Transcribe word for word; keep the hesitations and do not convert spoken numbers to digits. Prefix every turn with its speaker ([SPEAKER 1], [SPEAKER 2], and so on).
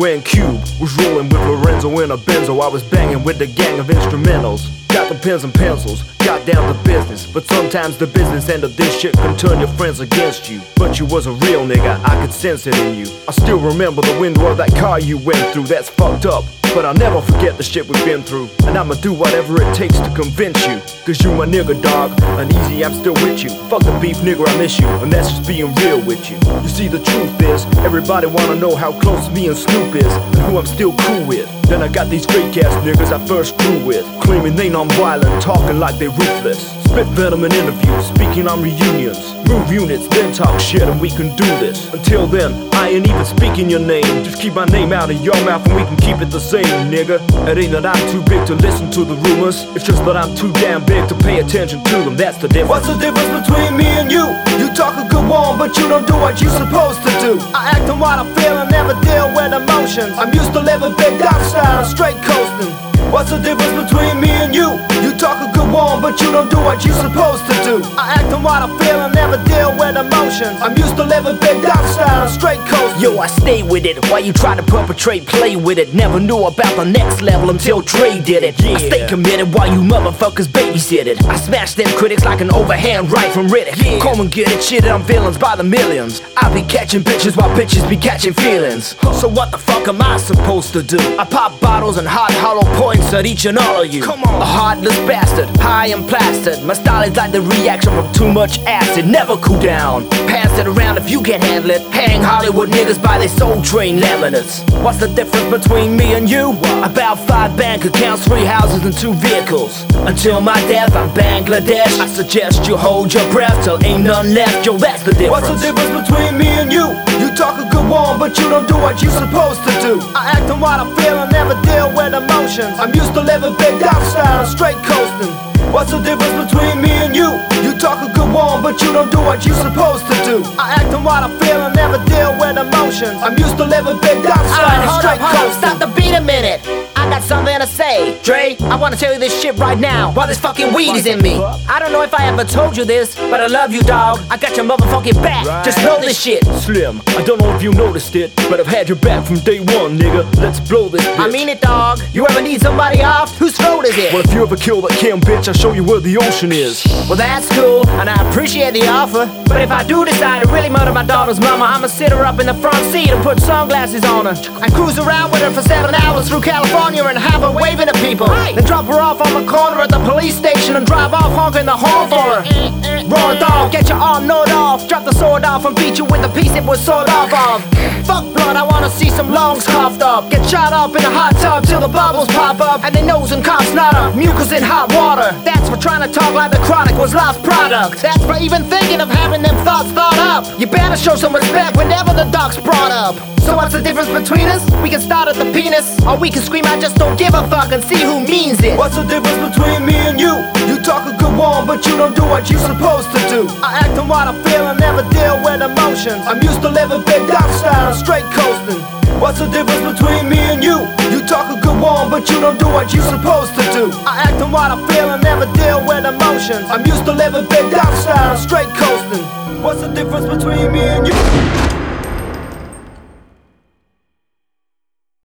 [SPEAKER 1] when Cube was rolling with Lorenzo in a Benzo. I was banging with the gang of instrumentals. Got the pens and pencils, got down to business. But sometimes the business end of this shit can turn your friends against you. But you was a real nigga, I could sense it in you. I still remember the window of that car you went through. That's fucked up, but I'll never forget the shit we've been through. And I'ma do whatever it takes to convince you, cause you my nigga, dog. Uneasy, I'm still with you. Fuck the beef, nigga, I miss you. And that's just being real with you. You see, the truth is, everybody wanna know how close me and Snoop is, and who I'm still cool with. Then I got these fake ass niggas I first grew with, claiming they non-violent, talking like they ruthless. Spit venom in interviews, speaking on reunions. Move units, then talk shit and we can do this. Until then, I ain't even speaking your name. Just keep my name out of your mouth and we can keep it the same, nigga. It ain't that I'm too big to listen to the rumors, it's just that I'm too damn big to pay attention to them, that's the difference.
[SPEAKER 2] What's the difference between me and you? You talk a good one, but you don't do what you're supposed to do. I act on what I feel and never deal with emotions. I'm used to living big dog style, straight coasting. What's the difference between me and you? You talk a good one, but you don't do what you're supposed to do. I act on what I feel and never deal with emotions. I'm used to living big dog style, straight coasting.
[SPEAKER 3] Yo, I stay with it while you try to perpetrate, play with it. Never knew about the next level until Dre did it.
[SPEAKER 1] Yeah.
[SPEAKER 3] I stay committed while you motherfuckers babysit it. I smash them critics like an overhand right from Riddick. Yeah. Come and get it, shit on villains by the millions. I be catching bitches while bitches be catching feelings. So what the fuck am I supposed to do? I pop bottles and hot hollow points at each and all of you.
[SPEAKER 1] Come on.
[SPEAKER 3] A heartless bastard, high and plastered. My style is like the reaction from too much acid. Never cool down, pass it around if you can't handle it. Hang Hollywood niggas by their Soul Train laminates. What's the difference between me and you? About five bank accounts, three houses and two vehicles. Until my death, I'm Bangladesh. I suggest you hold your breath till ain't none left. Yo, that's the difference.
[SPEAKER 2] What's the difference between me and you? You talk a good one, but you don't do what you're supposed to do. I act on what I feel and never deal with emotions. I'm used to living big dog style, straight coasting. What's the difference between me and you? You talk a good one, but you don't do what you're supposed to do. I act on what I feel and never deal with emotions. I'm used to living big dog style,
[SPEAKER 3] Alright, hold
[SPEAKER 2] straight
[SPEAKER 3] up, hold up,
[SPEAKER 2] coasting.
[SPEAKER 3] stop the beat a minute. I got something to say. Dre, I wanna tell you this shit right now while this fucking weed is in me. I don't know if I ever told you this, but I love you, dog. I got your motherfucking back,
[SPEAKER 1] Right.
[SPEAKER 3] just know this shit.
[SPEAKER 1] Slim, I don't know if you noticed it, but I've had your back from day one, nigga. Let's blow this bitch.
[SPEAKER 3] I mean it, dog. You ever need somebody off? Whose throat is it?
[SPEAKER 1] Well, if you ever kill that Kim bitch, I'll show you where the ocean is.
[SPEAKER 3] Well, that's cool, and I appreciate the offer. But if I do decide to really murder my daughter's mama, I'ma sit her up in the front seat and put sunglasses on her and cruise around with her for seven hours through California and have her waving at people. Right. Then drop her off on the corner at the police station and drive off honking the horn for her. Raw dog, get your arm gnawed off, drop the sword off and beat you with the piece it was sawed off of. Fuck blood, I wanna see some lungs coughed up. Get shot up in a hot tub till the bubbles pop up and they nose and cough snot up, mucus in hot water. That's for trying to talk like the Chronic was lost product. That's for even thinking of having them thoughts thought up. You better show some respect whenever the doc's brought up. So what's the difference between us? We can start at the penis, or we can scream I just don't give a fuck and see who means it.
[SPEAKER 2] What's the difference between me and you? You talk a good one, but you don't do what you're supposed to do. I act on what I feel and never deal with emotions. I'm used to living big dog style, straight coasting. What's the difference between me and you? You talk a good one, but you don't do what you're supposed to do. I act on what I feel and never deal with emotions. I'm used to living big dog style, straight coasting. What's the difference between me and you?